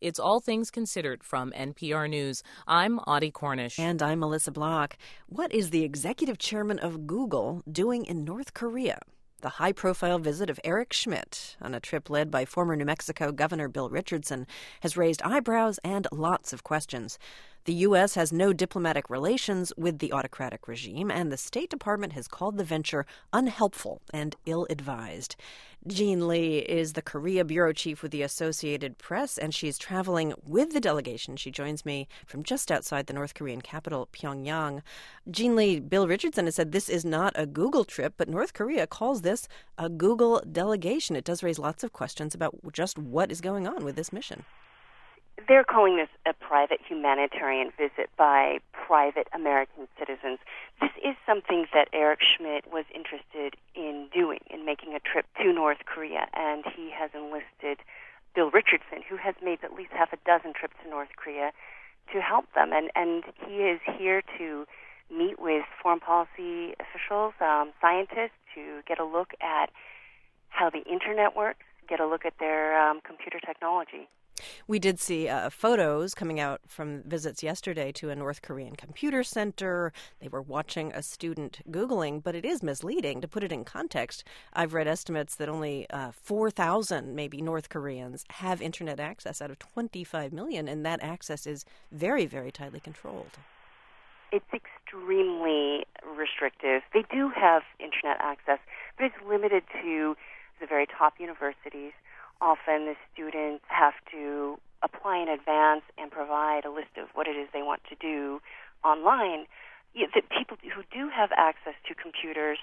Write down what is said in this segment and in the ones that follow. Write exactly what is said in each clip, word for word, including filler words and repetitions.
It's All Things Considered from N P R News. I'm Audie Cornish. And I'm Melissa Block. What is the executive chairman of Google doing in North Korea? The high-profile visit of Eric Schmidt on a trip led by former New Mexico Governor Bill Richardson has raised eyebrows and lots of questions. The U S has no diplomatic relations with the autocratic regime, and the State Department has called the venture unhelpful and ill-advised. Jean Lee is the Korea bureau chief with the Associated Press, and she's traveling with the delegation. She joins me from just outside the North Korean capital, Pyongyang. Jean Lee, Bill Richardson has said this is not a Google trip, but North Korea calls this a Google delegation. It does raise lots of questions about just what is going on with this mission. They're calling this a private humanitarian visit by private American citizens. This is something that Eric Schmidt was interested in doing, in making a trip to North Korea, and he has enlisted Bill Richardson, who has made at least half a dozen trips to North Korea, to help them. And, and he is here to meet with foreign policy officials, um, scientists, to get a look at how the Internet works, get a look at their um, computer technology. We did see uh, photos coming out from visits yesterday to a North Korean computer center. They were watching a student Googling, but it is misleading. To put it in context, I've read estimates that only uh, four thousand maybe North Koreans have Internet access out of twenty-five million, and that access is very, very tightly controlled. It's extremely restrictive. They do have Internet access, but it's limited to the very top universities. Often the students have to apply in advance and provide a list of what it is they want to do online. The people who do have access to computers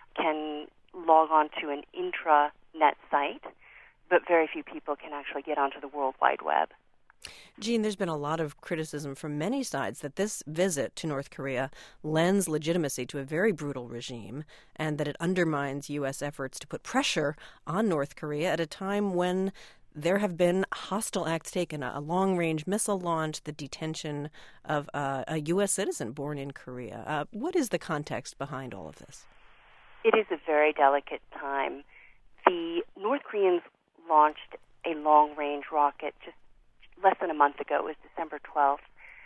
can log on to an intranet site, but very few people can actually get onto the World Wide Web. Jean, there's been a lot of criticism from many sides that this visit to North Korea lends legitimacy to a very brutal regime and that it undermines U S efforts to put pressure on North Korea at a time when there have been hostile acts taken, a long-range missile launch, the detention of uh, a U S citizen born in Korea. Uh, what is the context behind all of this? It is a very delicate time. The North Koreans launched a long-range rocket just less than a month ago. It was December twelfth.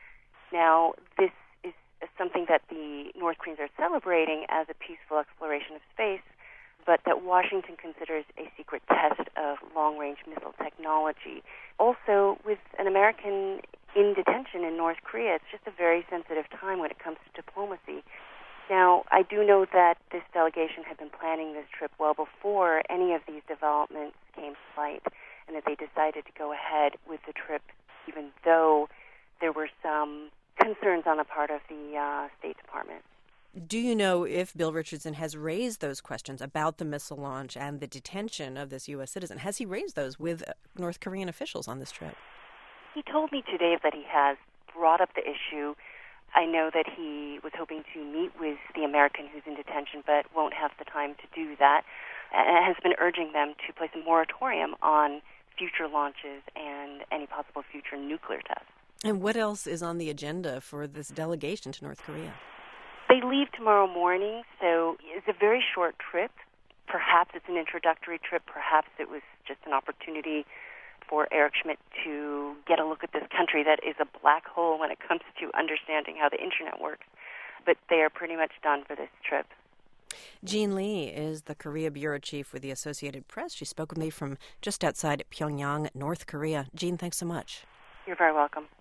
Now, this is something that the North Koreans are celebrating as a peaceful exploration of space, but that Washington considers a secret test of long-range missile technology. Also, with an American in detention in North Korea, it's just a very sensitive time when it comes to diplomacy. Now, I do know that this delegation had been planning this trip well before any of these developments came to light, and that they decided to go ahead with the trip, even though there were some concerns on the part of the uh, State Department. Do you know if Bill Richardson has raised those questions about the missile launch and the detention of this U S citizen? Has he raised those with North Korean officials on this trip? He told me today that he has brought up the issue. I know that he was hoping to meet with the American who's in detention, but won't have the time to do that, and has been urging them to place a moratorium on future launches and any possible future nuclear tests. And what else is on the agenda for this delegation to North Korea? They leave tomorrow morning, so it's a very short trip. Perhaps it's an introductory trip. Perhaps it was just an opportunity for Eric Schmidt to get a look at this country that is a black hole when it comes to understanding how the Internet works. But they are pretty much done for this trip. Jean Lee is the Korea bureau chief with the Associated Press. She spoke with me from just outside Pyongyang, North Korea. Jean, thanks so much. You're very welcome.